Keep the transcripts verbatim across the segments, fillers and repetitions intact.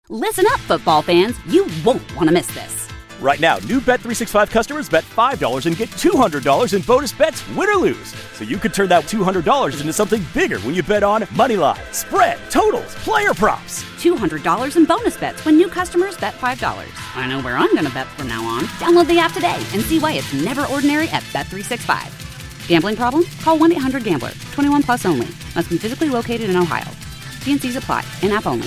Listen up, football fans. You won't want to miss this. Right now, new Bet three sixty-five customers bet five dollars and get two hundred dollars in bonus bets, win or lose. So you could turn that two hundred dollars into something bigger when you bet on money line, spread, totals, player props. two hundred dollars in bonus bets when new customers bet five dollars. I know where I'm going to bet from now on. Download the app today and see why it's never ordinary at Bet three sixty-five. Gambling problem? Call one eight hundred gambler. twenty-one plus only. Must be physically located in Ohio. T and C's apply. In-app only.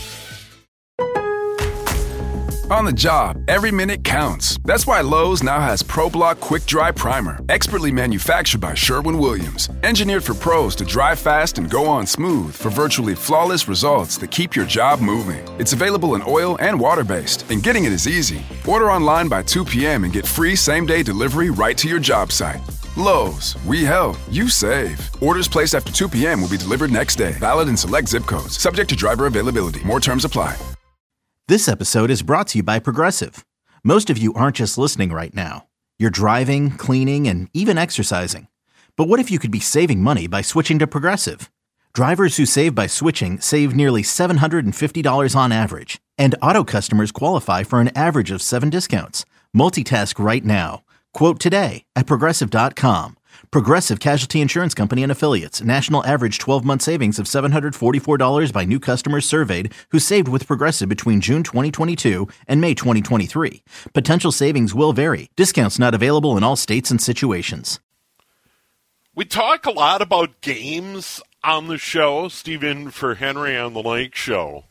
On the job, every minute counts. That's why Lowe's now has ProBlock Quick Dry Primer, expertly manufactured by Sherwin-Williams. Engineered for pros to dry fast and go on smooth for virtually flawless results that keep your job moving. It's available in oil and water-based, and getting it is easy. Order online by two p.m. and get free same-day delivery right to your job site. Lowe's, we help, you save. Orders placed after two p.m. will be delivered next day. Valid in select zip codes. Subject to driver availability. More terms apply. This episode is brought to you by Progressive. Most of you aren't just listening right now. You're driving, cleaning, and even exercising. But what if you could be saving money by switching to Progressive? Drivers who save by switching save nearly seven hundred fifty dollars on average. And auto customers qualify for an average of seven discounts. Multitask right now. Quote today at Progressive dot com. Progressive Casualty Insurance Company and Affiliates. National average twelve-month savings of seven hundred forty-four dollars by new customers surveyed who saved with Progressive between June twenty twenty-two and May twenty twenty-three. Potential savings will vary. Discounts not available in all states and situations. We talk a lot about games on the show, Stephen, for Henry on the Lake Show.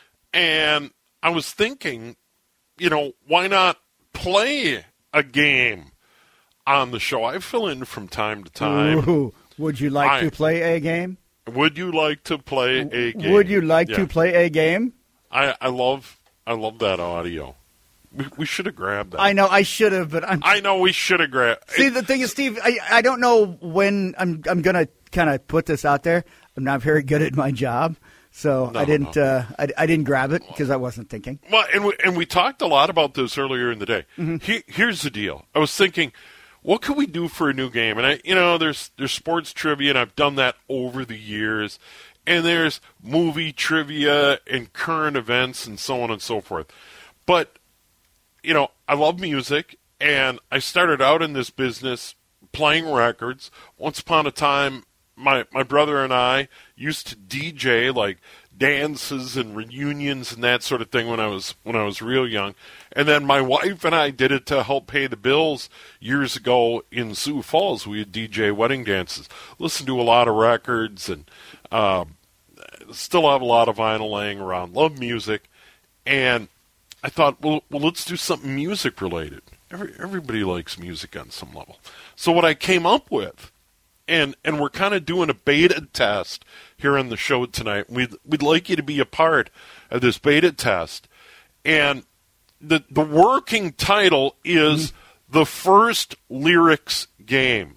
And I was thinking, you know, why not play a game on the show? I fill in from time to time. Ooh, would you like I, to play a game? Would you like to play a game? Would you like yeah. to play a game? I, I love I love that audio. We, we should have grabbed that. I know I should have, but I'm. I know we should have grabbed. See, the thing is, Steve, I I don't know when I'm I'm gonna kind of put this out there. I'm not very good at my job, so no, I didn't no. uh, I, I didn't grab it because I wasn't thinking. Well, and we, and we talked a lot about this earlier in the day. Mm-hmm. He, here's the deal. I was thinking, what could we do for a new game? And I, you know, there's there's sports trivia, and I've done that over the years. And there's movie trivia and current events and so on and so forth. But, you know, I love music, and I started out in this business playing records. Once upon a time, my my brother and I used to D J, like dances and reunions and that sort of thing when I was when I was real young. And then my wife and I did it to help pay the bills years ago in Sioux Falls. We would D J wedding dances, listen to a lot of records, and um, still have a lot of vinyl laying around. Love music. And I thought, well, well let's do something music related. Every, everybody likes music on some level. So what I came up with, and and we're kind of doing a beta test here on the show tonight. We'd, we'd like you to be a part of this beta test. And the the working title is mm-hmm. The First Lyrics Game.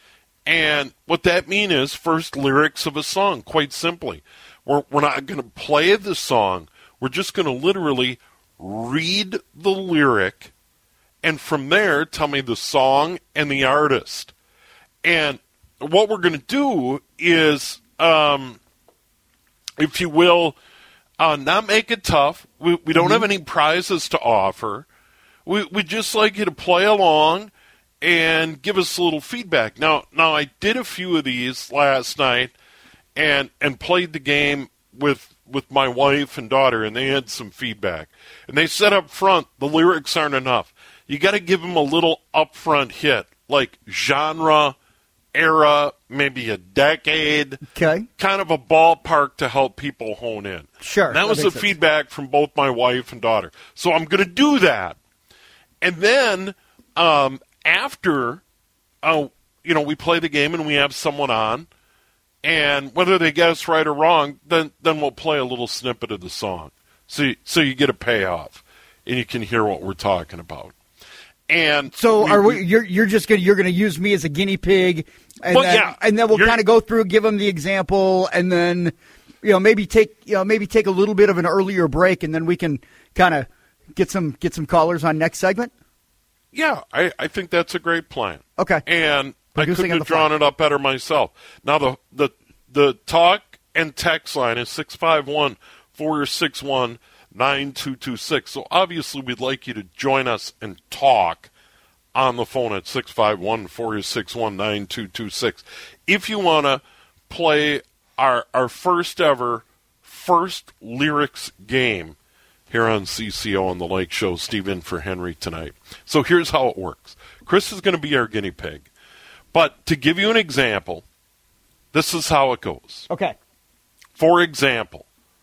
And what that means is first lyrics of a song, quite simply. We're, we're not going to play the song. We're just going to literally read the lyric, and from there, tell me the song and the artist. And what we're going to do is, um, if you will, uh, not make it tough. We, we don't mm-hmm. have any prizes to offer. We we just like you to play along and give us a little feedback. Now, now I did a few of these last night, and and played the game with with my wife and daughter, and they had some feedback. And they said up front, the lyrics aren't enough. You got to give them a little upfront hit, like genre, era, maybe a decade. Okay. Kind of a ballpark to help people hone in. Sure. And that, that was the sense. Feedback from both my wife and daughter. So I'm going to do that. And then um, after, uh, you know, we play the game and we have someone on, and whether they guess right or wrong, then then we'll play a little snippet of the song. So you, so you get a payoff, and you can hear what we're talking about. And so we, are we? You're you're just gonna you're gonna use me as a guinea pig, and well, then, yeah, and then we'll kind of go through, give them the example, and then you know maybe take you know maybe take a little bit of an earlier break, and then we can kind of get some get some callers on next segment. Yeah, I, I think that's a great plan. Okay, and I couldn't have drawn it up better myself. Now the the the talk and text line is six five one, four six one, nine two two six. So obviously we'd like you to join us and talk on the phone at six five one, four six one, nine two two six. If you want to play our our first ever first lyrics game here on C C O on the Lake Show, Steve in for Henry tonight. So here's how it works. Chris is going to be our guinea pig. But to give you an example, this is how it goes. Okay. For example,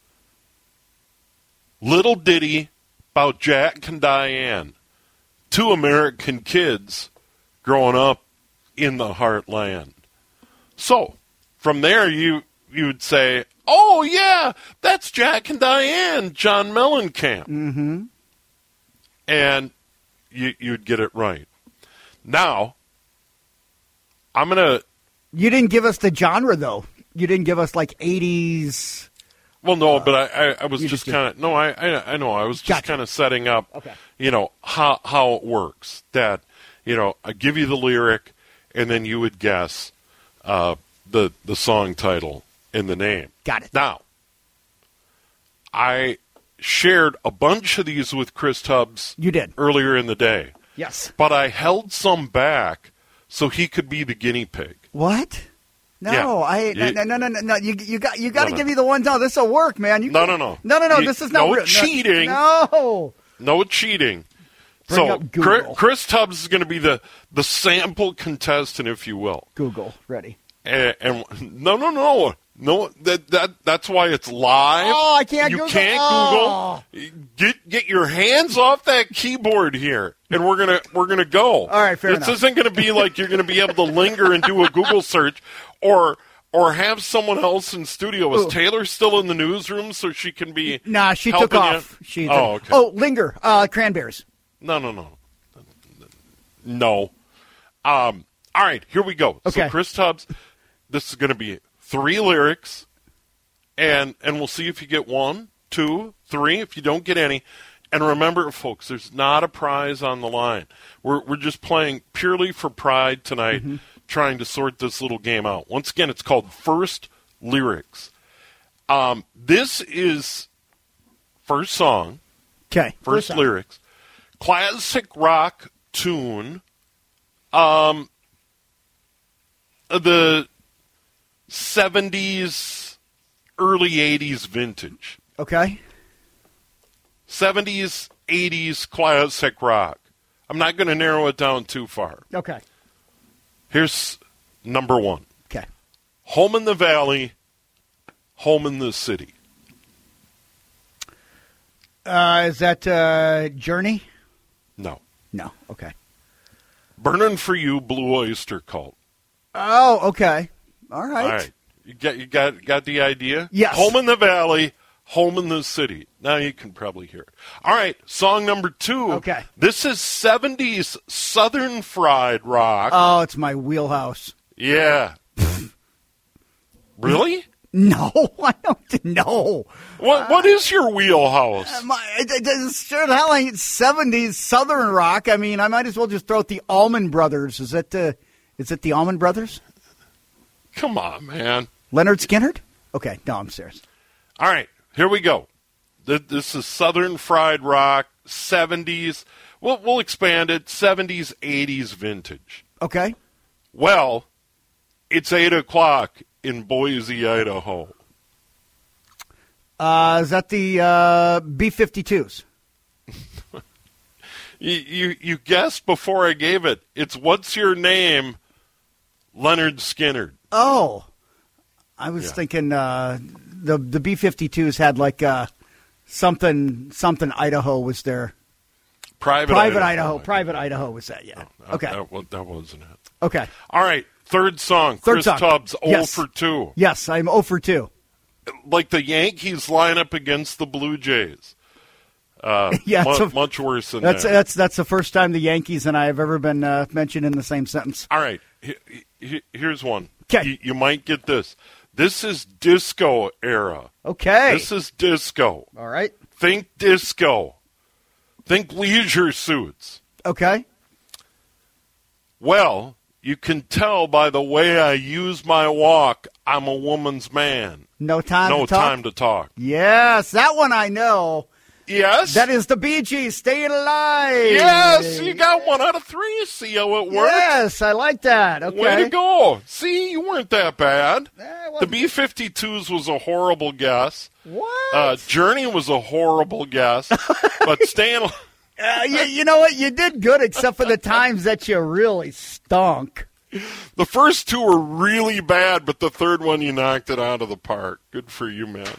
little ditty about Jack and Diane, two American kids growing up in the heartland. So, from there you you would say, oh, yeah, that's Jack and Diane, John Mellencamp. Mm-hmm. And you, you'd get it right. Now, I'm going to... You didn't give us the genre, though. You didn't give us, like, eighties... Well, no, but I, I, I was just, just kind of... No, I, I I know. I was just Gotcha. kind of setting up, Okay. you know, how, how it works. That, you know, I give you the lyric, and then you would guess uh, the the song title and the name. Got it. Now, I shared a bunch of these with Chris Tubbs You did. earlier in the day, Yes. but I held some back so he could be the guinea pig. What? No, Yeah. I You- no no no no no. You you got you got to No, no. give me the one. No, this will work, man. You No, can't- no, no. no no no. You- This is not no real. cheating. No. No cheating. Bring so up Google. Chris, Chris Tubbs is going to be the, the sample contestant, if you will. Google ready. And, and no, no, no, no. That that that's why it's live. Oh, I can't You Google. can't Oh. Google. Get get your hands off that keyboard here, and we're gonna we're gonna go. All right, fair this enough. isn't going to be like you're going to be able to linger and do a Google search, or or have someone else in studio. Is Ooh. Taylor still in the newsroom so she can be? Nah, she took helping off. you? She. Oh, okay. Oh, linger. Uh, cranberries. No, no, no. No. Um, all right, here we go. Okay. So Chris Tubbs, this is going to be three lyrics, and and we'll see if you get one, two, three. If you don't get any, and remember, folks, there's not a prize on the line. We're we're just playing purely for pride tonight, Mm-hmm. trying to sort this little game out. Once again, it's called First Lyrics. Um, this is first song. Okay. First song. lyrics. Classic rock tune. Um, the seventies, early eighties vintage. Okay. seventies, eighties classic rock. I'm not going to narrow it down too far. Okay. Here's number one. Okay. Home in the Valley, Home in the City. Uh, is that uh, Journey? No. No. Okay. Burning for You, Blue Oyster Cult. Oh, okay. All right. All right. You got you got got the idea? Yes. Home in the Valley, Home in the City. Now you can probably hear it. All right, song number two. Okay. This is seventies Southern fried rock. Oh, it's my wheelhouse. Yeah. Really? No, I don't know. What what is your wheelhouse? My, it, it, it's sure the hell ain't seventies Southern rock. I mean, I might as well just throw out the Allman Brothers. Is it the, is it the Allman Brothers? Come on, man. Leonard Skinner? Okay, no, I'm serious. All right, here we go. Th- This is Southern fried rock, seventies. We'll, we'll expand it, seventies, eighties vintage. Okay. Well, it's eight o'clock in Boise, Idaho. Uh, is that the uh, B fifty-twos? You, you you guessed before I gave it. It's What's Your Name, Leonard Skinner. Oh, I was Yeah. thinking uh, the the B fifty-twos had like uh, something something Idaho was there. Private, Private Idaho. Idaho. Private Idaho was that? Yeah. Uh, Okay. That, wa- that wasn't it. Okay. All right, third song. Third Chris song. Tubbs, oh Yes. for two. Yes, I'm zero for two. Like the Yankees line up against the Blue Jays. Uh, Yeah, mu- it's a- much worse than That's that. that's that's the first time the Yankees and I have ever been uh, mentioned in the same sentence. All right, he- he- here's one. 'Kay. You, you might get this. This is disco era. Okay. This is disco. All right. Think disco. Think leisure suits. Okay. Well, you can tell by the way I use my walk, I'm a woman's man. No time no to talk. time to talk. Yes, that one I know. Yes. That is the Bee Gees, Staying Alive. Yes, you got one out of three. See how it works? Yes, I like that. Okay. Way to go. See, you weren't that bad. Eh, The B fifty-twos was a horrible guess. What? Uh, Journey was a horrible guess. But staying... Uh, you, you know what? You did good, except for the times that you really stunk. The first two were really bad, but the third one you knocked it out of the park. Good for you, man.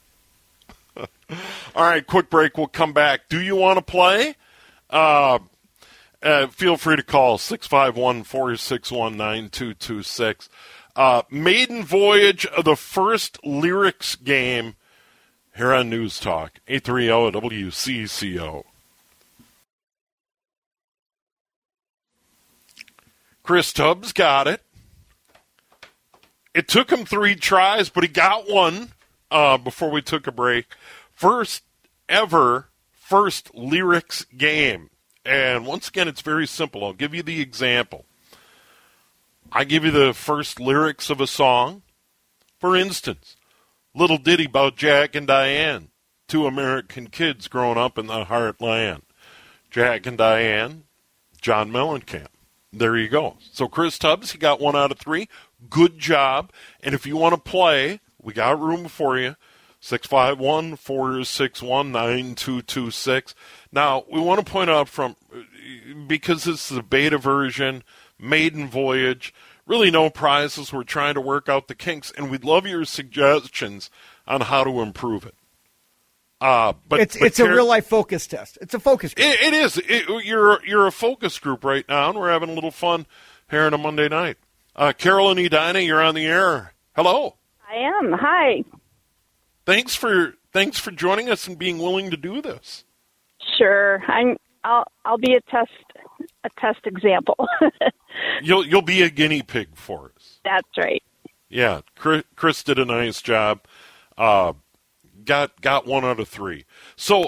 All right, quick break. We'll come back. Do you want to play? Uh, uh, feel free to call six five one, four six one, nine two two six. Uh, maiden voyage of the first lyrics game here on News Talk, eight thirty W C C O. Chris Tubbs got it. It took him three tries, but he got one uh, before we took a break. First ever first lyrics game. And once again, it's very simple. I'll give you the example. I give you the first lyrics of a song. For instance, little ditty about Jack and Diane, two American kids growing up in the heartland. Jack and Diane, John Mellencamp. There you go. So Chris Tubbs, he got one out of three. Good job. And if you want to play, we got room for you. six five one, four six one, nine two two six. Now, we want to point out from, because this is a beta version, maiden voyage, really no prizes. We're trying to work out the kinks, and we'd love your suggestions on how to improve it. Uh, but it's but it's a real life focus test. It's a focus group. It, it is. It, you're you're a focus group right now, and we're having a little fun here on a Monday night. Uh, Carol and Edina, you're on the air. Hello. I am. Hi. Thanks for thanks for joining us and being willing to do this. Sure. I'm. I'll I'll be a test a test example. you'll you'll be a guinea pig for us. That's right. Yeah, Chris, Chris did a nice job. Uh, got got one out of three. So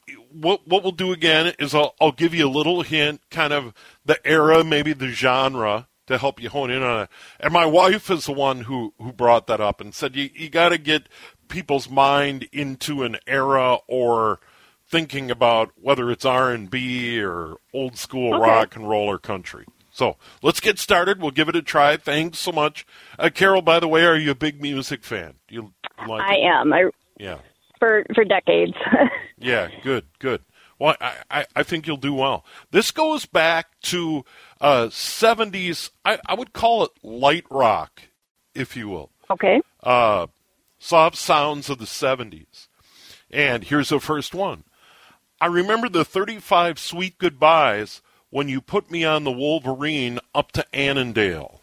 what what we'll do again is I'll I'll give you a little hint, kind of the era, maybe the genre, to help you hone in on it. And my wife is the one who, who brought that up and said you you got to get people's mind into an era or thinking about whether it's R and B or old school okay. rock and roll or country. So let's get started. We'll give it a try. Thanks so much. Uh, Carol, by the way, are you a big music fan? Do you, you like I it? am. I, yeah. For for decades. Yeah, good, good. Well, I, I, I think you'll do well. This goes back to uh, seventies, I, I would call it light rock, if you will. Okay. Uh, soft sounds of the seventies. And here's the first one. I remember the thirty-five sweet goodbyes when you put me on the Wolverine up to Annandale.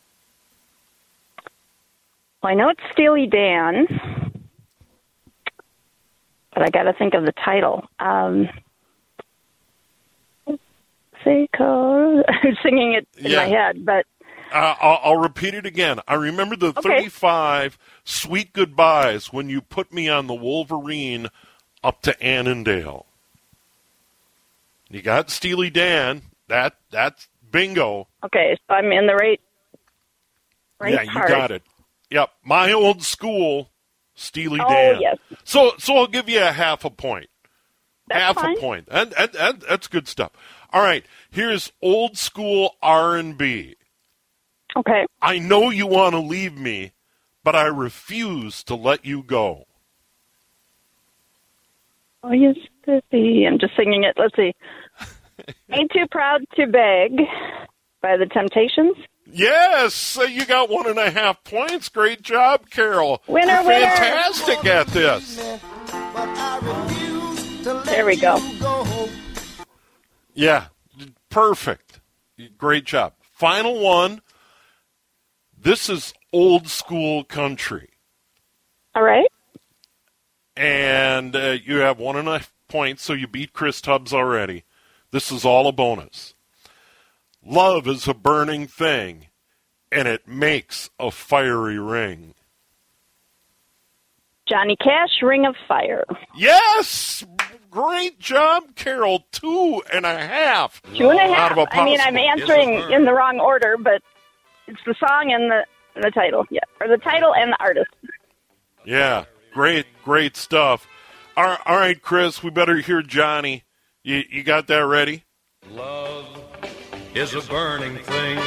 Well, I know it's Steely Dan, but I got to think of the title. Um, I'm singing it in yeah. my head, but uh, I'll, I'll repeat it again. I remember the okay. thirty-five sweet goodbyes when you put me on the Wolverine up to Annandale. You got Steely Dan. That that's bingo. Okay, so I'm in the right. right yeah, you part. got it. Yep, my old school, Steely Oh, Dan. yes. So so I'll give you a half a point. That's half fine. a point. And, and, and that's good stuff. All right, here's old school R and B. Okay. I know you want to leave me, but I refuse to let you go. Oh, yes, to be. I'm just singing it. Let's see. Ain't Too Proud to Beg by The Temptations. Yes, uh, you got one and a half points. Great job, Carol. Winner, You're winner. fantastic at this. There we go. Yeah, perfect. Great job. Final one. This is old school country. All right. And uh, you have one and a half points, so you beat Chris Tubbs already. This is all a bonus. Love is a burning thing, and it makes a fiery ring. Johnny Cash, Ring of Fire. Yes! Great job, Carol. Two and a half. Two and a Out half. of a I mean, I'm possible. answering in the wrong order, but it's the song and the and the title. Yeah, or the title and the artist. Yeah, great, great stuff. All right, all right, Chris, we better hear Johnny. You, you got that ready? Love is a burning thing,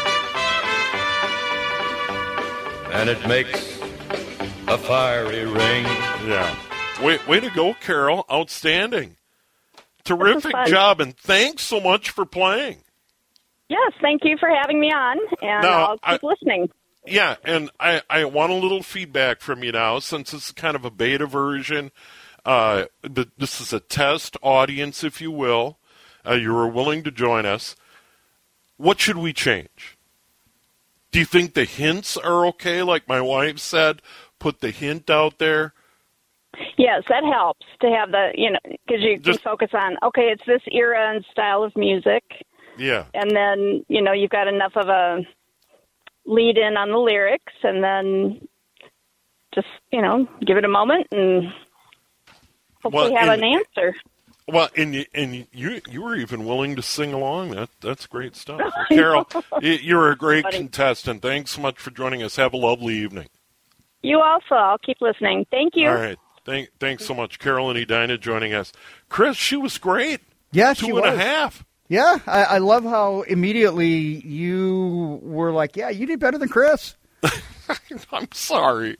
and it makes a fiery ring. Yeah. Way, way to go, Carol. Outstanding. Terrific fun. job, and thanks so much for playing. Yes, thank you for having me on, and Now, I'll keep I- listening. Yeah, and I, I want a little feedback from you now, since it's kind of a beta version. Uh, but this is a test audience, if you will. Uh, you were willing to join us. What should we change? Do you think the hints are okay? Like my wife said, put the hint out there. Yes, that helps to have the, you know, because you Just- can focus on, okay, it's this era and style of music, Yeah. and then, you know, you've got enough of a lead in on the lyrics, and then just, you know, give it a moment and hopefully Well, have and- an answer. Well, and you, and you you were even willing to sing along. That that's great stuff. Well, Carol, you- you're a great Buddy. contestant. Thanks so much for joining us. Have a lovely evening. You also. I'll keep listening. Thank you. All right. Thank, thanks so much, Carol and Edina, joining us. Chris, she was great. Yeah, Two she and a was. half. Yeah, I, I love how immediately you were like, yeah, you did better than Chris. I'm sorry.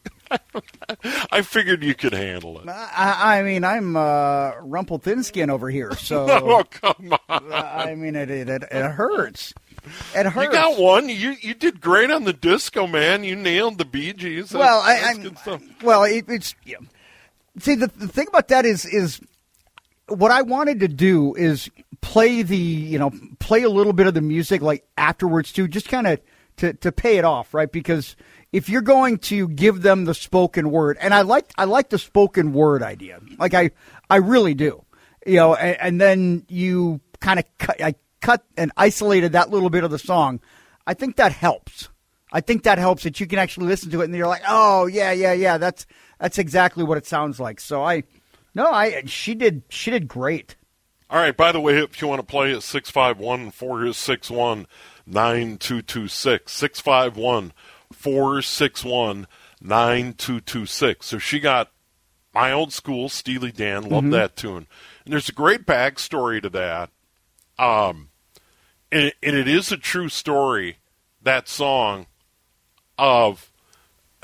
I figured you could handle it. I, I mean, I'm uh, rumpled thin skin over here, so Oh, come on. I mean, it it, it it hurts. It hurts. You got one. You you did great on the disco, man. You nailed the Bee Gees. That's, Well, I, that's I'm, good stuff. well, it, it's yeah. See, the, the thing about that is is what I wanted to do is play the you know play a little bit of the music like afterwards too, just kind of to to pay it off, right? Because if you're going to give them the spoken word, and I like I like the spoken word idea, like I I really do, you know, and, and then you kind of cut I cut and isolated that little bit of the song. I think that helps. I think that helps that you can actually listen to it and you're like, oh yeah, yeah, yeah, that's that's exactly what it sounds like. So I, no, I she did she did great. All right. By the way, if you want to play it, six five one, four six one, nine two two six. six five one, four six one, nine two two six. So she got My Old School, Steely Dan. Love Mm-hmm. that tune. And there's a great backstory to that. Um, and, and it is a true story, that song, of uh,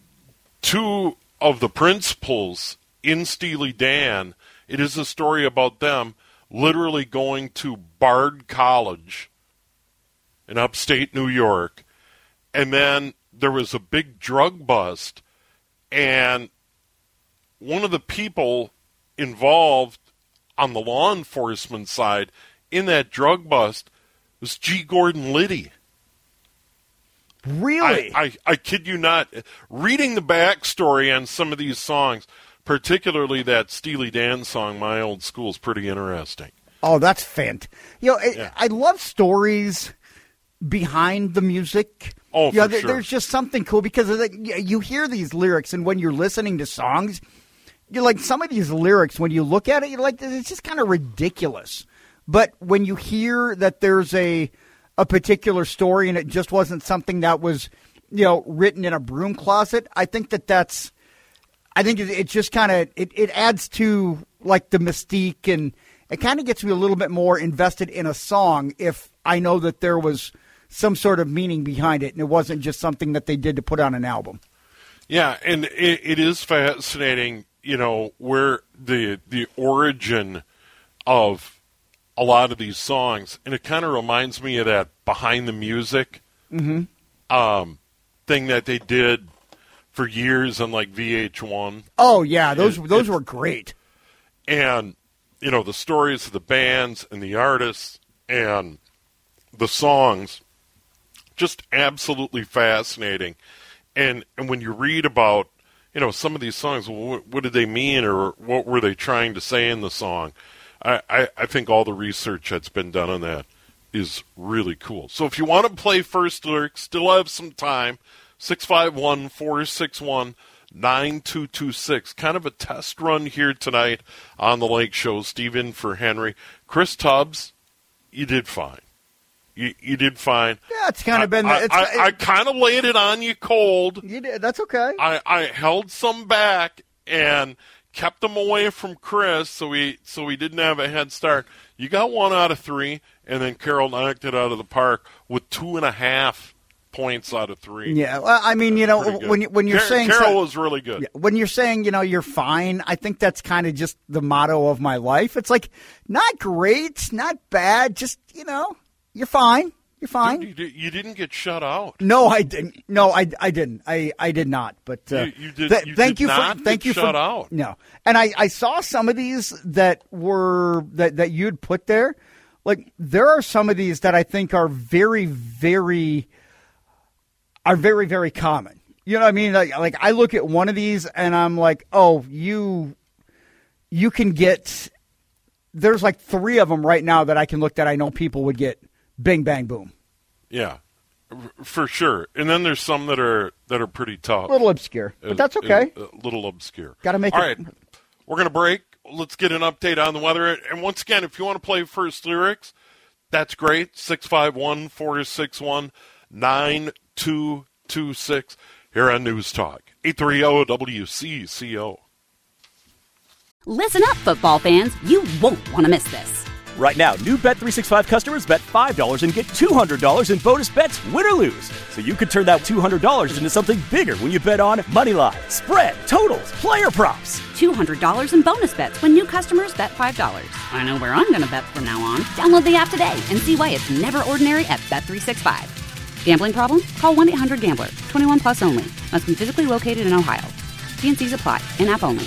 two of the principals in Steely Dan. It is a story about them literally going to Bard College in upstate New York, and then there was a big drug bust, and one of the people involved on the law enforcement side in that drug bust was G. Gordon Liddy. Really? I, I, I kid you not. Reading the backstory on some of these songs, particularly that Steely Dan song, My Old School, is pretty interesting. Oh, that's fantastic. You know, I- Yeah. I love stories behind the music. Oh, you know, for there- sure. There's just something cool because of the, you hear these lyrics, and when you're listening to songs, you're like, some of these lyrics, when you look at it, you're like, it's just kind of ridiculous. But when you hear that there's a a particular story and it just wasn't something that was, you know, written in a broom closet, I think that that's, I think it, it just kind of, it, it adds to, like, the mystique, and it kind of gets me a little bit more invested in a song if I know that there was some sort of meaning behind it and it wasn't just something that they did to put on an album. Yeah, and it, it is fascinating, you know, where the the origin of a lot of these songs, and it kind of reminds me of that Behind the Music Mm-hmm. um, thing that they did for years on, like, V H one. Oh, yeah, those It- those it- were great. And, you know, the stories of the bands and the artists and the songs, just absolutely fascinating. And and when you read about, you know, some of these songs, well, what, what did they mean, or what were they trying to say in the song? I, I, I think all the research that's been done on that is really cool. So if you want to play first lyrics, still have some time, six five one, four six one, nine two two six. Kind of a test run here tonight on the Lake Show. Steve in for Henry. Chris Tubbs, you did fine. You, you did fine. Yeah, it's kind of been. I, it's, I, I kind of laid it on you cold. you did, that's okay. I, I held some back and kept them away from Chris, so we so we didn't have a head start. You got one out of three, and then Carol knocked it out of the park with two and a half points out of three. Yeah, well, I mean, you know, when you, when you're Car- saying Carol so, was really good. Yeah, when you're saying, you know, you're fine, I think that's kind of just the motto of my life. It's like not great, not bad, just you know, you're fine. You're fine. You, you didn't get shut out. No, I didn't. No, I, I didn't. I, I did not. But uh, you, you did. th- you thank did you not for thank get you shut for out. No, and I, I saw some of these that were that, that you'd put there. Like there are some of these that I think are very very are very very common. You know what I mean? Like, like I look at one of these and I'm like, oh, you you can get. There's like three of them right now that I can look that I know people would get. Bing, bang, boom. Yeah, for sure. And then there's some that are that are pretty tough. A little obscure, but that's okay. A, a little obscure. Got to make All it. right, we're going to break. Let's get an update on the weather. And once again, if you want to play First Lyrics, that's great. six five one, four six one, nine two two six here on News Talk. eight thirty W C C O. Listen up, football fans. You won't want to miss this. Right now, new Bet three sixty-five customers bet five dollars and get two hundred dollars in bonus bets, win or lose. So you could turn that two hundred dollars into something bigger when you bet on Moneyline, spread, totals, player props. two hundred dollars in bonus bets when new customers bet five dollars. I know where I'm going to bet from now on. Download the app today and see why it's never ordinary at Bet three sixty-five. Gambling problem? Call one eight hundred gambler. twenty-one plus only. Must be physically located in Ohio. T and C's apply. In-app only.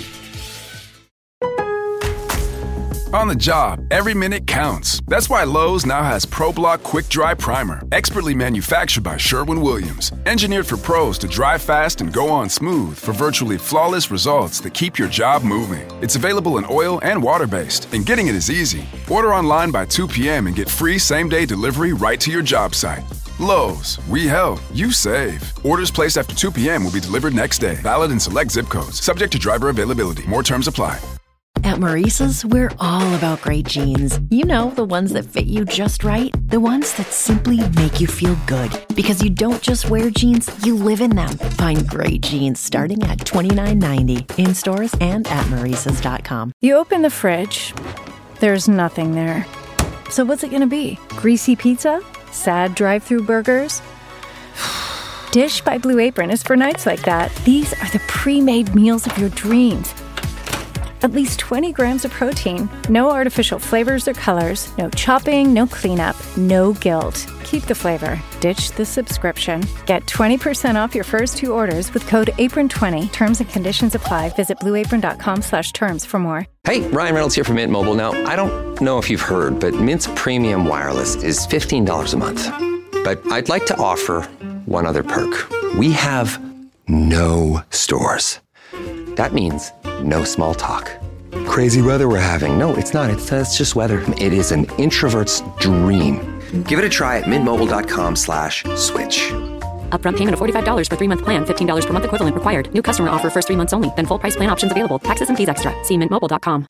On the job, every minute counts. That's why Lowe's now has ProBlock Quick Dry Primer, expertly manufactured by Sherwin-Williams. Engineered for pros to dry fast and go on smooth for virtually flawless results that keep your job moving. It's available in oil and water-based, and getting it is easy. Order online by two p.m. and get free same-day delivery right to your job site. Lowe's, we help, you save. Orders placed after two p.m. will be delivered next day. Valid in select zip codes. Subject to driver availability. More terms apply. At Maurice's, we're all about great jeans. You know, the ones that fit you just right. The ones that simply make you feel good. Because you don't just wear jeans, you live in them. Find great jeans starting at twenty-nine ninety in stores and at maurices dot com. You open the fridge, there's nothing there. So what's it going to be? Greasy pizza? Sad drive-thru burgers? Dish by Blue Apron is for nights like that. These are the pre-made meals of your dreams. At least twenty grams of protein, no artificial flavors or colors, no chopping, no cleanup, no guilt. Keep the flavor. Ditch the subscription. Get twenty percent off your first two orders with code apron twenty. Terms and conditions apply. Visit blue apron dot com slash terms for more. Hey, Ryan Reynolds here from Mint Mobile. Now, I don't know if you've heard, but Mint's premium wireless is fifteen dollars a month. But I'd like to offer one other perk. We have no stores. That means no small talk. Crazy weather we're having. No, it's not. It's, uh, it's just weather. It is an introvert's dream. Give it a try at mintmobile.com slash switch. Upfront payment of forty-five dollars for three-month plan. fifteen dollars per month equivalent required. New customer offer first three months only. Then full price plan options available. Taxes and fees extra. See mint mobile dot com.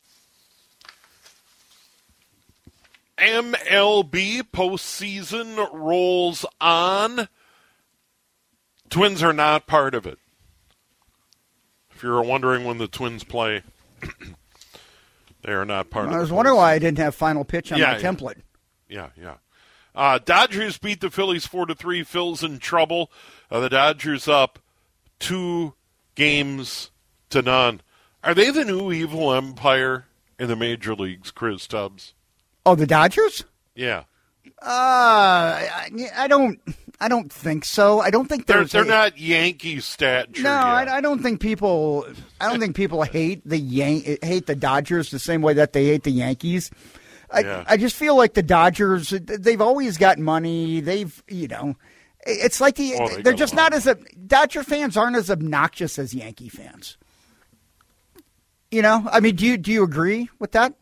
M L B postseason rolls on. Twins are not part of it. If you're wondering when the Twins play, they are not part of it. I was wondering why I didn't have final pitch on yeah, my yeah. template. Yeah, yeah. Uh, Dodgers beat the Phillies four to three. Phil's in trouble. Uh, the Dodgers up two games to none. Are they the new evil empire in the major leagues, Chris Tubbs? Oh, the Dodgers? Yeah. Uh, I, I don't. I don't think so. I don't think they're there's they're a, not Yankee stature. No, yet. I, I don't think people. I don't think people hate the Yan- hate the Dodgers the same way that they hate the Yankees. I, yeah. I just feel like the Dodgers. They've always got money. They've you know, it's like the oh, they they're just money. not as a Dodger fans aren't as obnoxious as Yankee fans. You know, I mean, do you do you agree with that?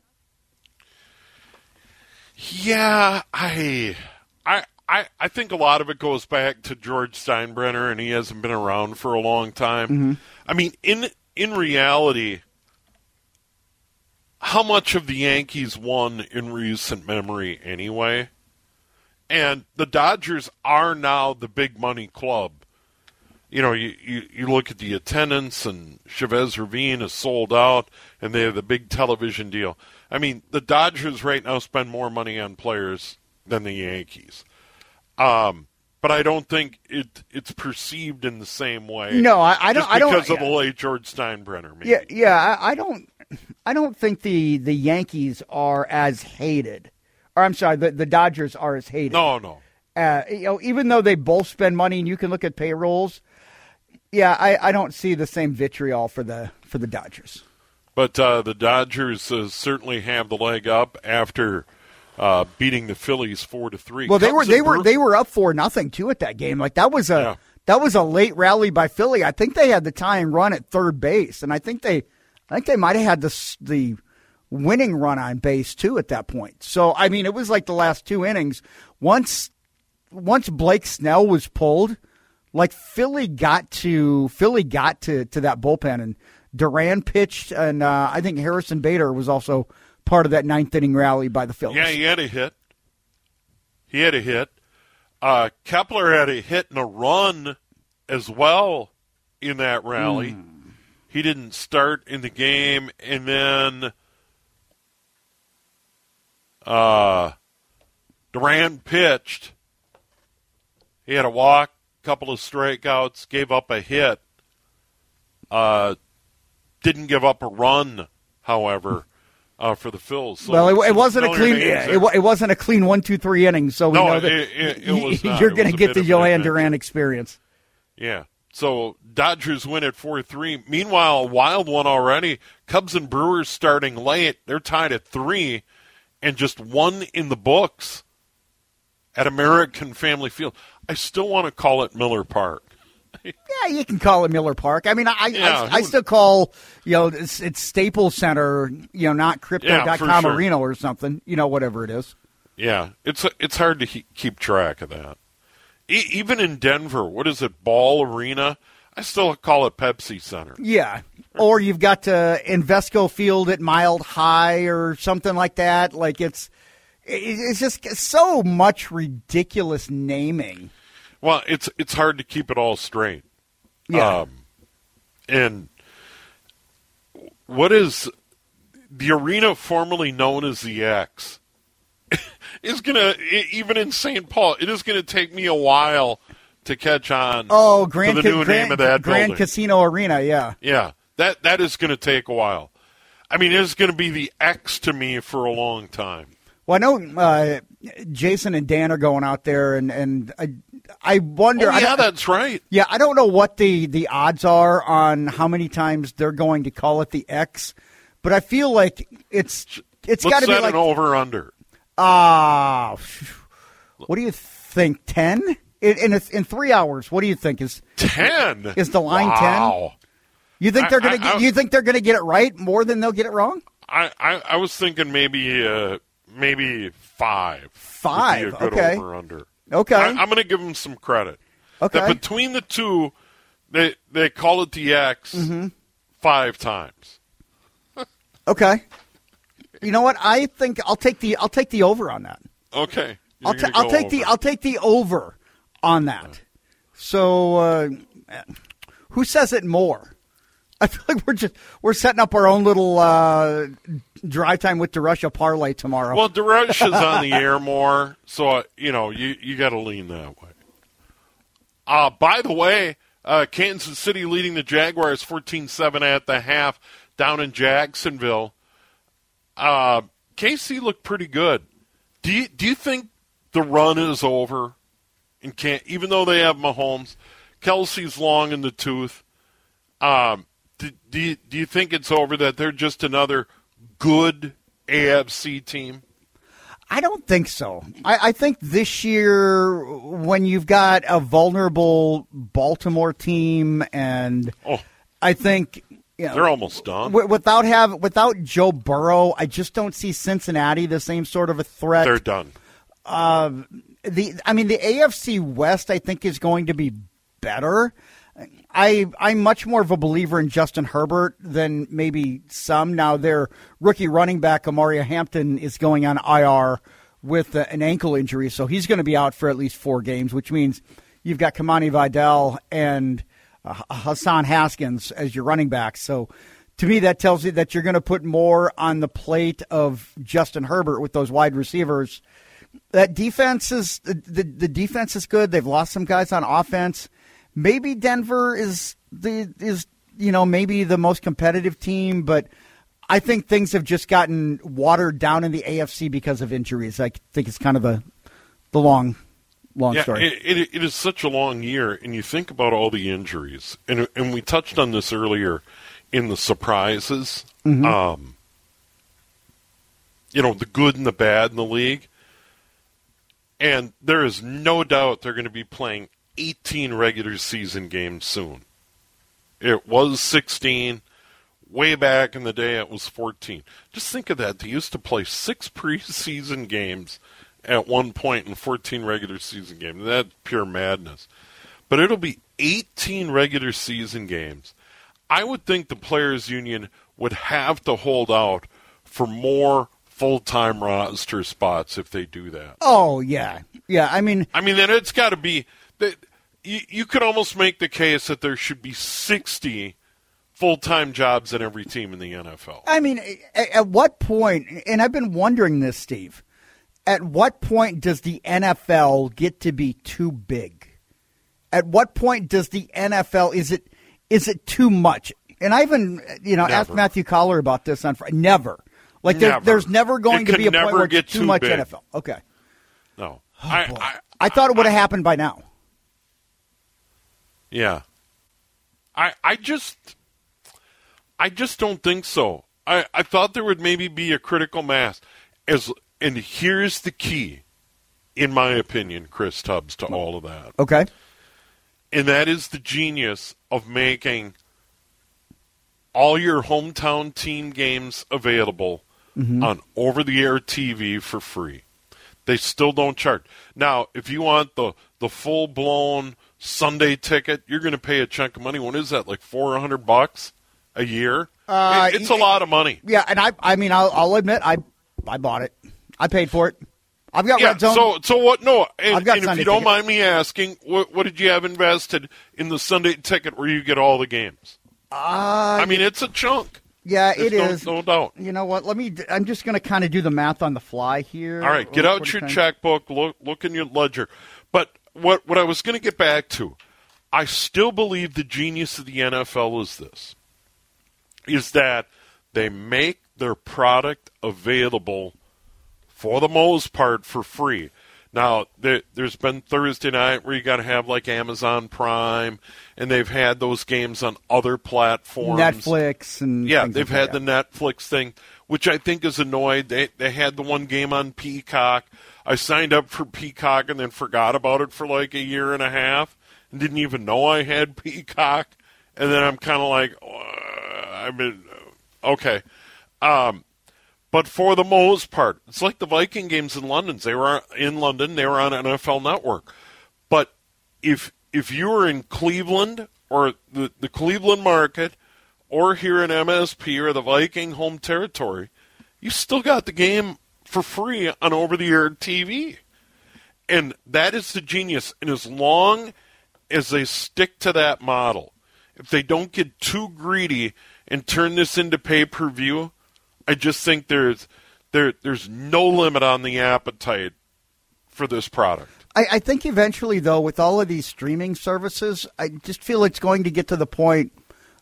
Yeah, I, I, I, I think a lot of it goes back to George Steinbrenner, and he hasn't been around for a long time. Mm-hmm. I mean, in in reality, how much of the Yankees won in recent memory anyway? And the Dodgers are now the big money club. you know, you, you, you look at the attendance, and Chavez Ravine is sold out, and they have the big television deal. I mean, the Dodgers right now spend more money on players than the Yankees. Um, but I don't think it it's perceived in the same way. No, I, I don't. Just I don't because of yeah. the late George Steinbrenner. Maybe. Yeah, yeah. I, I don't. I don't think the, the Yankees are as hated, or I'm sorry, the, the Dodgers are as hated. No, no. Uh, you know, even though they both spend money, and you can look at payrolls. Yeah, I, I don't see the same vitriol for the for the Dodgers. But uh, the Dodgers uh, certainly have the leg up after uh, beating the Phillies four to three. Well, they Cubs were they and were Brewers- they were up four nothing too at that game. Like that was a Yeah. that was a late rally by Philly. I think they had the tying run at third base, and I think they I think they might have had the the winning run on base too at that point. So I mean, it was like the last two innings. Once once Blake Snell was pulled. Like Philly got to Philly got to, to that bullpen, and Duran pitched, and uh, I think Harrison Bader was also part of that ninth inning rally by the Phillies. Yeah, he had a hit. He had a hit. Uh, Kepler had a hit and a run as well in that rally. Mm. He didn't start in the game, and then uh, Duran pitched. He had a walk. Couple of strikeouts, gave up a hit, uh, didn't give up a run, however, uh, for the Phils. So well, it, it wasn't a clean. Yeah, it, it wasn't a clean one, two, three innings. So we no, know that it, it, it was not. you're It going to was a get bit the of Johan an Duran experience. Yeah. So Dodgers win at four three. Meanwhile, a wild one already. Cubs and Brewers starting late. They're tied at three, and just one in the books at American Family Field. I still want to call it Miller Park. Yeah, you can call it Miller Park. I mean, I Yeah, I, I still call, you know, it's, it's Staples Center, you know, not Crypto dot com Yeah, for sure. Arena or something, you know, whatever it is. Yeah, it's it's hard to he- keep track of that. E- even in Denver, what is it, Ball Arena? I still call it Pepsi Center. Yeah, or you've got uh, Invesco Field at Mild High or something like that. Like it's it's just so much ridiculous naming. Well, it's it's hard to keep it all straight. Yeah. Um, and what is the arena formerly known as the X is going to, even in Saint Paul, it is going to take me a while to catch on Oh, Grand, to the new Grand, name of that Grand building. Casino Arena, yeah. Yeah, that that is going to take a while. I mean, it's going to be the X to me for a long time. Well, I know uh, Jason and Dan are going out there, and, and I, I wonder. Oh, yeah, I that's right. Yeah, I don't know what the, the odds are on how many times they're going to call it the X, but I feel like it's it's got to be Let's set like an over-under. Ah, uh, what do you think? Ten in in, a, in three hours? What do you think is ten? Is the line wow. ten? You think they're I- gonna I- get, I- you think they're gonna get it right more than they'll get it wrong? I, I, I was thinking maybe uh, maybe five. Five, would be a good okay. over-under. Okay. I, I'm going to give them some credit. Okay. That between the two, they they call it the X Mm-hmm. five times. Okay. You know what? I think I'll take the I'll take the over on that. Okay. You're I'll, ta- gonna I'll go take over. the I'll take the over on that. So uh, who says it more? I feel like we're just we're setting up our own little uh, drive time with DeRusha parlay tomorrow. Well, DeRush is on the air more, so uh, you know you you got to lean that way. Uh by the way, uh, Kansas City leading the Jaguars fourteen seven at the half down in Jacksonville. Uh, K C looked pretty good. Do you do you think the run is over? And can't even though they have Mahomes, Kelsey's long in the tooth. Um. Do, do, you, do you think it's over, that they're just another good A F C team? I don't think so. I, I think this year, when you've got a vulnerable Baltimore team, and oh, I think you know, they're almost done. W- without have without Joe Burrow, I just don't see Cincinnati the same sort of a threat. They're done. Uh, the I mean, the A F C West, I think, is going to be better. I, I'm much more of a believer in Justin Herbert than maybe some. Now, their rookie running back, Amaria Hampton, is going on I R with uh, an ankle injury, so he's going to be out for at least four games, which means you've got Kamani Vidal and uh, Hassan Haskins as your running back. So to me, that tells you that you're going to put more on the plate of Justin Herbert with those wide receivers. That defense is the, the, the defense is good. They've lost some guys on offense. Maybe Denver is the is you know maybe the most competitive team, but I think things have just gotten watered down in the A F C because of injuries. I think it's kind of the the long, long yeah, story. It, it, it is such a long year, and you think about all the injuries, and and we touched on this earlier in the surprises. Mm-hmm. Um, you know, the good and the bad in the league, and there is no doubt they're going to be playing eighteen regular season games soon. It was sixteen. Way back in the day, it was fourteen. Just think of that. They used to play six preseason games at one point and fourteen regular season games. That's pure madness. But it'll be eighteen regular season games. I would think the Players Union would have to hold out for more full-time roster spots if they do that. Oh, yeah. Yeah, I mean... I mean, then it's got to be... That you, you could almost make the case that there should be sixty full-time jobs in every team in the N F L. I mean, at what point, and I've been wondering this, Steve, at what point does the N F L get to be too big? At what point does the N F L, is it is it too much? And I even, you know, Never. asked Matthew Collar about this on Friday. Never. Like, there, Never. there's never going It to be a can point never where get it's too, too much big. N F L. Okay. No. Oh, I, boy. I, I thought it would have happened by now. Yeah. I I just... I just don't think so. I, I thought there would maybe be a critical mass. As and here's the key, in my opinion, Chris Tubbs, to all of that. Okay. And that is the genius of making all your hometown team games available Mm-hmm. on over-the-air T V for free. They still don't charge. Now, if you want the, the full-blown Sunday ticket, you're going to pay a chunk of money. What is that, like four hundred bucks? A year? Uh, it, it's a lot of money. Yeah, and I I mean, I'll, I'll admit, I I bought it. I paid for it. I've got Yeah, Red Zone. so so what? No, and, I've got and if Sunday you don't ticket. mind me asking, what, what did you have invested in the Sunday ticket where you get all the games? Uh, I mean, it's a chunk. Yeah, There's it no, is. no doubt. You know what? Let me. I'm just going to kind of do the math on the fly here. All right, get out your checkbook, look look in your ledger. But what what I was going to get back to, I still believe the genius of the N F L is this. Is that they make their product available for the most part for free. Now, there, there's been Thursday night where you got to have like Amazon Prime, and they've had those games on other platforms. Netflix and yeah, things they've like had that. the Netflix thing, which I think is annoyed. They they had the one game on Peacock. I signed up for Peacock and then forgot about it for like a year and a half and didn't even know I had Peacock. And then I'm kind of like, I mean, okay. Um, but for the most part, it's like the Viking games in London. They were in London. They were on N F L Network. But if if you were in Cleveland or the, the Cleveland market or here in M S P or the Viking home territory, you still got the game for free on over-the-air T V. And that is the genius. And as long as they stick to that model, if they don't get too greedy and turn this into pay-per-view, I just think there's there there's no limit on the appetite for this product. I, I think eventually, though, with all of these streaming services, I just feel it's going to get to the point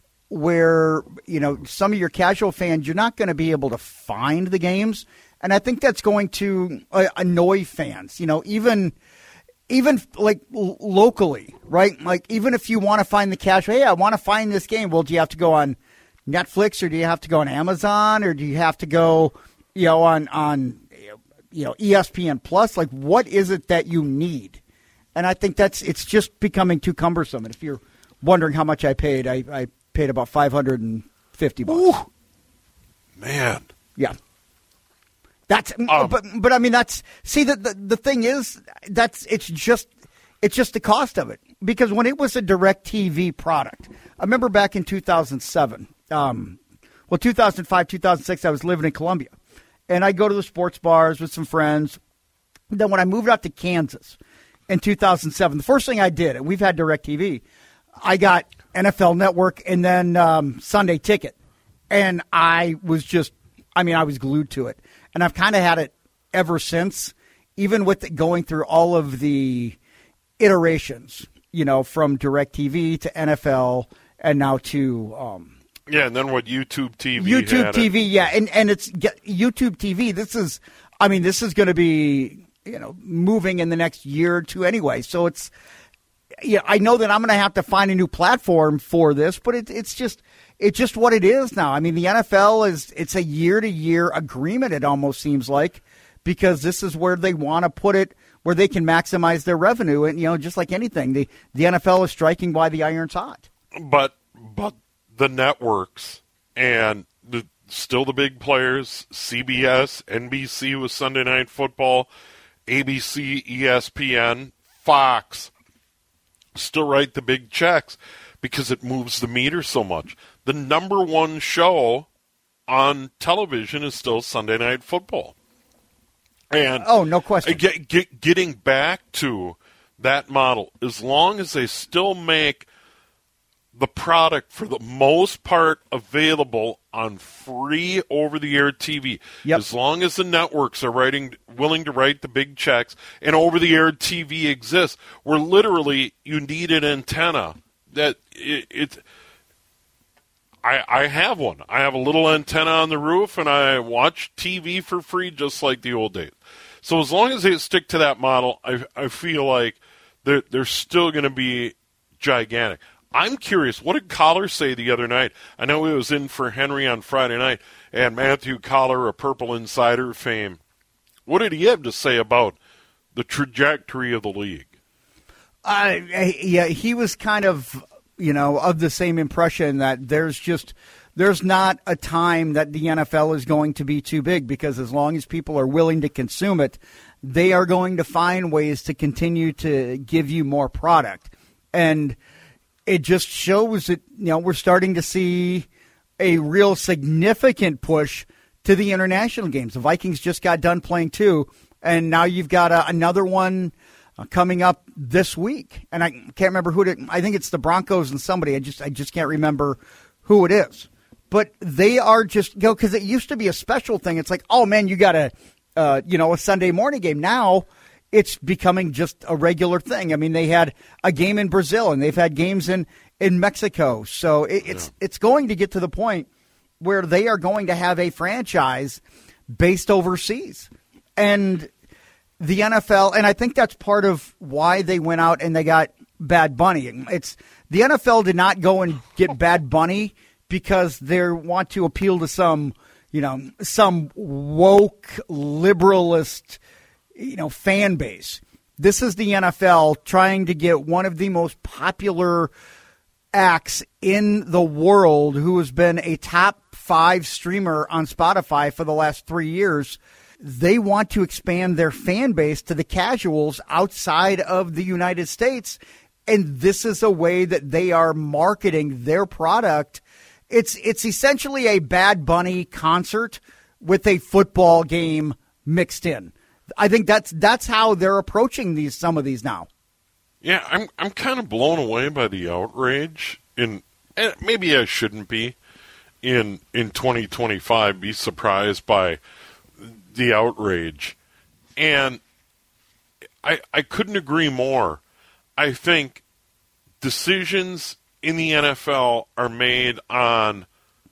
where, you know, some of your casual fans, you're not going to be able to find the games. And I think that's going to uh, annoy fans, you know, even even like l- locally, right? Like even if you want to find the casual, hey, I want to find this game. Well, do you have to go on Netflix or do you have to go on Amazon or do you have to go, you know, on, on you know, E S P N Plus? Like what is it that you need? And I think that's, it's just becoming too cumbersome. And if you're wondering how much I paid, I, I paid about five hundred fifty bucks. Ooh. Man. Yeah. That's, Um, but, but I mean, that's, see, the, the, the thing is, that's, it's just, it's just the cost of it. Because when it was a DirecTV product, I remember back in two thousand seven, um, well, two thousand five, two thousand six, I was living in Columbia. And I'd go to the sports bars with some friends. Then when I moved out to Kansas in two thousand seven, the first thing I did, and we've had DirecTV, I got N F L Network, and then um, Sunday Ticket. And I was just, I mean, I was glued to it. And I've kind of had it ever since, even with it going through all of the iterations, you know, from DirecTV to N F L and now to um, yeah, and then what YouTube T V YouTube had T V, it. yeah, and and it's YouTube T V. This is, I mean, this is going to be, you know, moving in the next year or two anyway. So it's, yeah, I know that I'm going to have to find a new platform for this, but it, it's just it's just what it is now. I mean, the N F L is it's a year to year agreement. It almost seems like, because this is where they want to put it, where they can maximize their revenue. And, you know, just like anything, the, the N F L is striking while the iron's hot. But but the networks and the still the big players, C B S, N B C with Sunday Night Football, A B C, E S P N, Fox, still write the big checks because it moves the meter so much. The number one show on television is still Sunday Night Football. And oh, no question. Get, get, getting back to that model, as long as they still make the product for the most part available on free over-the-air T V, yep. as long as the networks are writing, willing to write the big checks, and over-the-air T V exists, where literally you need an antenna. That it, it I, I have one. I have a little antenna on the roof, and I watch T V for free just like the old days. So as long as they stick to that model, I, I feel like they're, they're still going to be gigantic. I'm curious, what did Collar say the other night? I know he was in for Henry on Friday night, and Matthew Collar, a Purple Insider fame. What did he have to say about the trajectory of the league? Uh, yeah, he was kind of, you know, of the same impression that there's just there's not a time that the N F L is going to be too big, because as long as people are willing to consume it, they are going to find ways to continue to give you more product. And it just shows that, you know, we're starting to see a real significant push to the international games. The Vikings just got done playing two, and now you've got a, another one coming up this week, and I can't remember who it is. I think it's the Broncos and somebody. I just I just can't remember who it is. But they are just, you know, because it used to be a special thing. It's like, oh man, you got a uh, you know a Sunday morning game. Now it's becoming just a regular thing. I mean, they had a game in Brazil, and they've had games in in Mexico. So it, it's yeah. it's going to get to the point where they are going to have a franchise based overseas, and the N F L, and I think that's part of why they went out and they got Bad Bunny. It's the N F L did not go and get Bad Bunny because they want to appeal to some, you know, some woke liberalist, you know, fan base. This is the N F L trying to get one of the most popular acts in the world, who has been a top five streamer on Spotify for the last three years. They want to expand their fan base to the casuals outside of the United States, and this is a way that they are marketing their product. It's it's essentially a Bad Bunny concert with a football game mixed in. I think that's that's how they're approaching these some of these now. Yeah, I'm I'm kind of blown away by the outrage, in and maybe I shouldn't be in in twenty twenty-five. Be surprised by the outrage, and I I couldn't agree more. I think decisions in the N F L are made on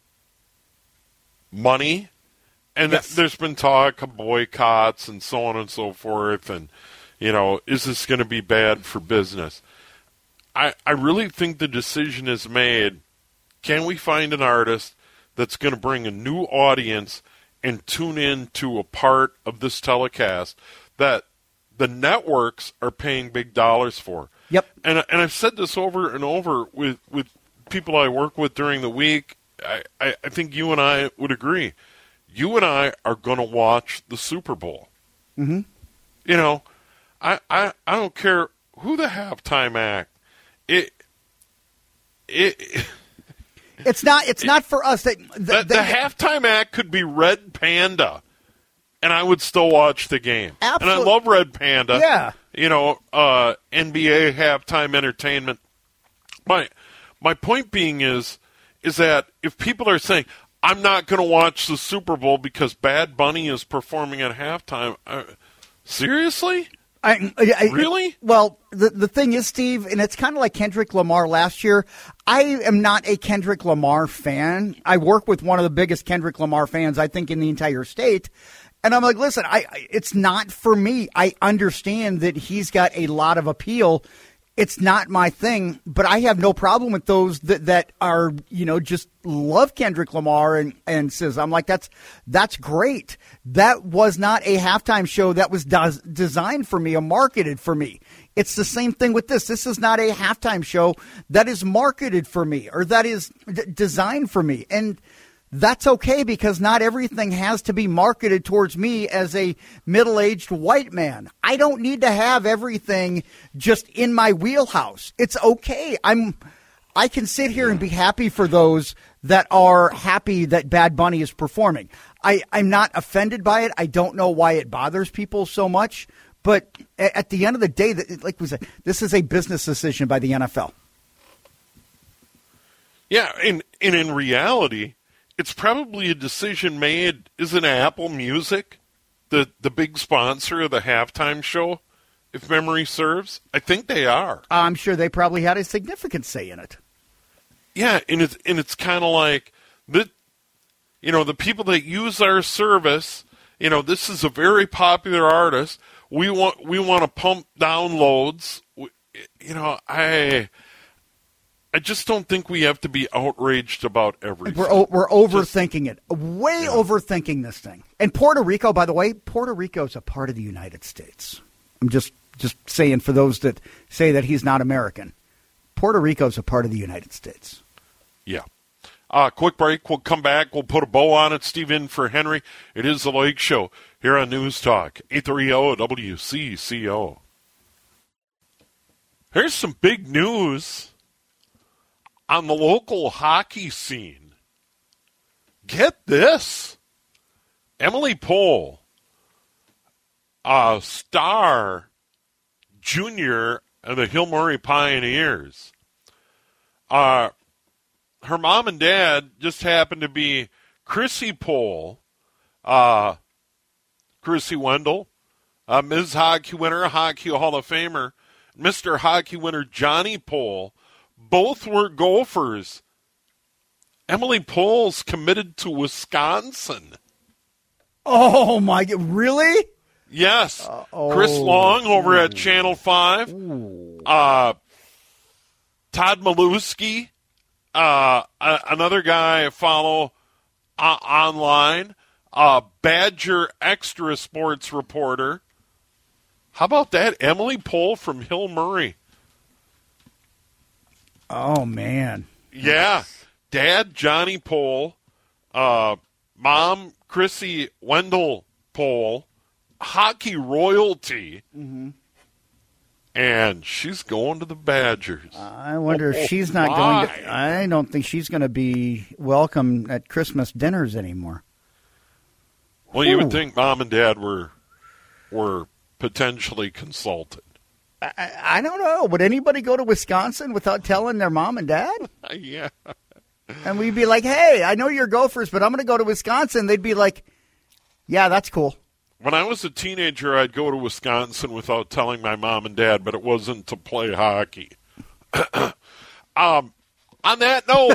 money, and yes. th- there's been talk of boycotts and so on and so forth, and you know, is this going to be bad for business? I I really think the decision is made, can we find an artist that's going to bring a new audience and tune in to a part of this telecast that the networks are paying big dollars for. Yep. And and I've said this over and over with, with people I work with during the week. I, I, I think you and I would agree. You and I are going to watch the Super Bowl. Mm-hmm. You know, I, I I don't care who the halftime act. It it. It's not. It's not for us. That the, the, the halftime act could be Red Panda, and I would still watch the game. Absolutely. And I love Red Panda. Yeah. You know, uh, N B A halftime entertainment. My my point being is, is that if people are saying, I'm not going to watch the Super Bowl because Bad Bunny is performing at halftime, uh, seriously? I, I, really? Well, the the thing is, Steve, and it's kind of like Kendrick Lamar last year. I am not a Kendrick Lamar fan. I work with one of the biggest Kendrick Lamar fans, I think, in the entire state. And I'm like, listen, I it's not for me. I understand that he's got a lot of appeal. It's not my thing, but I have no problem with those that, that are, you know, just love Kendrick Lamar and, and says, I'm like, that's that's great. That was not a halftime show that was des- designed for me or marketed for me. It's the same thing with this. This is not a halftime show that is marketed for me or that is d- designed for me. And that's okay, because not everything has to be marketed towards me as a middle-aged white man. I don't need to have everything just in my wheelhouse. It's okay. I'm, I can sit here and be happy for those that are happy that Bad Bunny is performing. I, I'm not offended by it. I don't know why it bothers people so much. But at the end of the day, like we said, this is a business decision by the N F L. Yeah, and, and in reality, it's probably a decision made, isn't Apple Music the, the big sponsor of the halftime show, if memory serves? I think they are. I'm sure they probably had a significant say in it. Yeah, and it's, and it's kind of like, the, you know, the people that use our service, you know, this is a very popular artist. We want we want to pump downloads. You know, I... I just don't think we have to be outraged about everything. We're we're overthinking just, it. Way yeah. overthinking this thing. And Puerto Rico, by the way, Puerto Rico is a part of the United States. I'm just, just saying for those that say that he's not American. Puerto Rico is a part of the United States. Yeah. Uh, quick break. We'll come back. We'll put a bow on it. Steve in for Henry. It is the Lake Show here on News Talk eight thirty W C C O. Here's some big news on the local hockey scene. Get this. Emily Pohl, a star junior of the Hill Murray Pioneers. Uh, her mom and dad just happened to be Chrissy Pohl, uh, Chrissy Wendell, uh, Miz Hockey winner, Hockey Hall of Famer, Mister Hockey winner Johnny Pohl. Both were Gophers. Emily Pohl's committed to Wisconsin. Oh, my God. Really? Yes. Uh, oh. Chris Long over at Channel five. Uh, Todd Maluski, uh, a- another guy I follow uh, online. Uh, Badger Extra Sports reporter. How about that? Emily Pohl from Hill Murray. Oh, man. Yeah. Dad, Johnny Pohl. Uh, Mom, Chrissy Wendell Pohl. Hockey royalty. Mm-hmm. And she's going to the Badgers. I wonder oh, if she's not my. going to. I don't think she's going to be welcome at Christmas dinners anymore. Well, Ooh. you would think Mom and Dad were were potentially consulted. I, I don't know. Would anybody go to Wisconsin without telling their mom and dad? Yeah. And we'd be like, hey, I know you're Gophers, but I'm going to go to Wisconsin. They'd be like, yeah, that's cool. When I was a teenager, I'd go to Wisconsin without telling my mom and dad, but it wasn't to play hockey. um, on that note,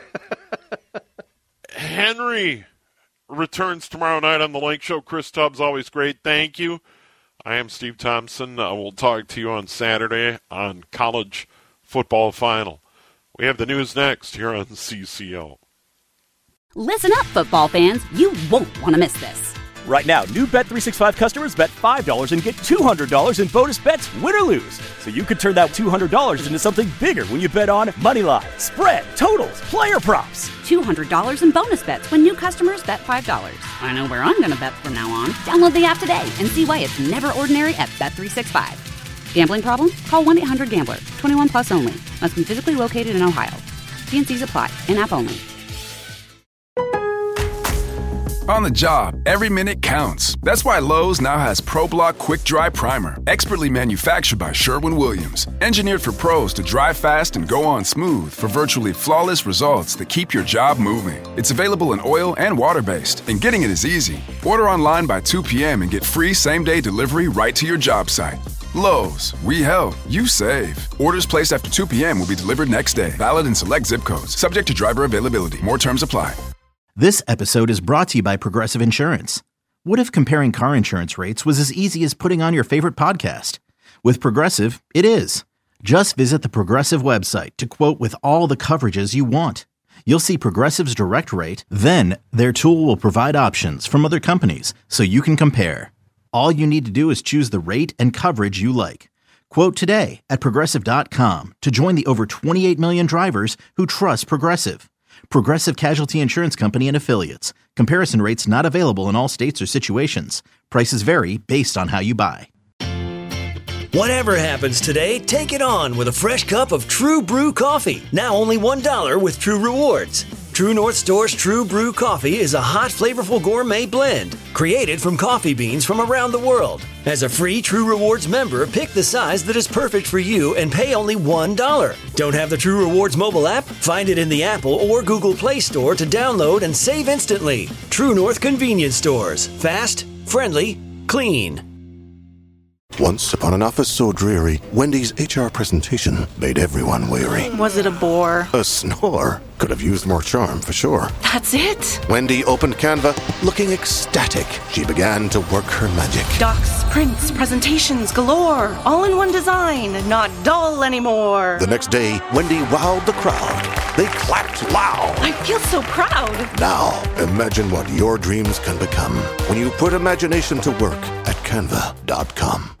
Henry returns tomorrow night on the Lake Show. Chris Tubbs, always great. Thank you. I am Steve Thompson. Uh, we'll talk to you on Saturday on College Football Final. We have the news next here on C C O. Listen up, football fans. You won't want to miss this. Right now, new Bet three sixty-five customers bet five dollars and get two hundred dollars in bonus bets, win or lose. So you could turn that two hundred dollars into something bigger when you bet on money line, spread, totals, player props. two hundred dollars in bonus bets when new customers bet five dollars. I know where I'm going to bet from now on. Download the app today and see why it's never ordinary at Bet three sixty-five. Gambling problem? Call one eight hundred gambler. twenty-one plus only. Must be physically located in Ohio. T and C's apply. In-app only. On the job, every minute counts. That's why Lowe's now has ProBlock Quick Dry Primer, expertly manufactured by Sherwin-Williams. Engineered for pros to dry fast and go on smooth for virtually flawless results that keep your job moving. It's available in oil and water-based, and getting it is easy. Order online by two p.m. and get free same-day delivery right to your job site. Lowe's, we help, you save. Orders placed after two p.m. will be delivered next day. Valid in select zip codes. Subject to driver availability. More terms apply. This episode is brought to you by Progressive Insurance. What if comparing car insurance rates was as easy as putting on your favorite podcast? With Progressive, it is. Just visit the Progressive website to quote with all the coverages you want. You'll see Progressive's direct rate, then their tool will provide options from other companies so you can compare. All you need to do is choose the rate and coverage you like. Quote today at Progressive dot com to join the over twenty-eight million drivers who trust Progressive. Progressive Casualty Insurance Company and Affiliates. Comparison rates not available in all states or situations. Prices vary based on how you buy. Whatever happens today, take it on with a fresh cup of True Brew coffee. Now only one dollar with True Rewards. True North Store's True Brew coffee is a hot, flavorful gourmet blend created from coffee beans from around the world. As a free True Rewards member, pick the size that is perfect for you and pay only one dollar. Don't have the True Rewards mobile app? Find it in the Apple or Google Play Store to download and save instantly. True North Convenience Stores. Fast, friendly, clean. Once upon an office so dreary, Wendy's H R presentation made everyone weary. Was it a bore? A snore. Could have used more charm, for sure. That's it? Wendy opened Canva, looking ecstatic. She began to work her magic. Docs, prints, presentations galore. All in one design, not dull anymore. The next day, Wendy wowed the crowd. They clapped loud. I feel so proud. Now, imagine what your dreams can become when you put imagination to work at canva dot com.